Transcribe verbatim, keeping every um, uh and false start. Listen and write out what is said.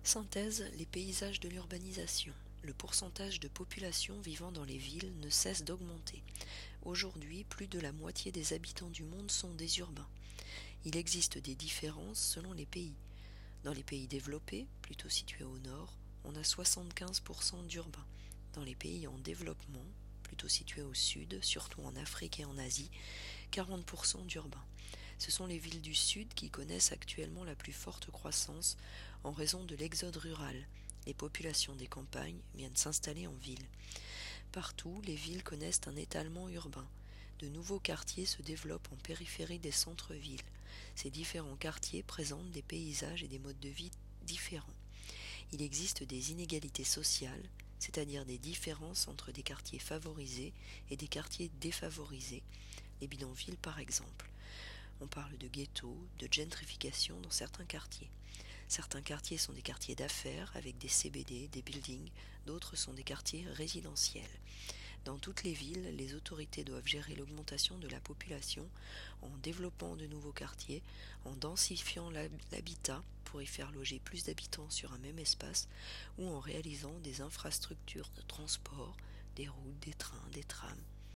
Synthèse: les paysages de l'urbanisation. Le pourcentage de population vivant dans les villes ne cesse d'augmenter. Aujourd'hui, plus de la moitié des habitants du monde sont des urbains. Il existe des différences selon les pays. Dans les pays développés, plutôt situés au nord, on a soixante-quinze pour cent d'urbains. Dans les pays en développement, plutôt situés au sud, surtout en Afrique et en Asie, quarante pour cent d'urbains. Ce sont les villes du sud qui connaissent actuellement la plus forte croissance en raison de l'exode rural. Les populations des campagnes viennent s'installer en ville. Partout, les villes connaissent un étalement urbain. De nouveaux quartiers se développent en périphérie des centres-villes. Ces différents quartiers présentent des paysages et des modes de vie différents. Il existe des inégalités sociales, c'est-à-dire des différences entre des quartiers favorisés et des quartiers défavorisés, les bidonvilles par exemple. On parle de ghettos, de gentrification dans certains quartiers. Certains quartiers sont des quartiers d'affaires avec des C B D, des buildings, d'autres sont des quartiers résidentiels. Dans toutes les villes, les autorités doivent gérer l'augmentation de la population en développant de nouveaux quartiers, en densifiant l'habitat pour y faire loger plus d'habitants sur un même espace ou en réalisant des infrastructures de transport, des routes, des trains, des trams,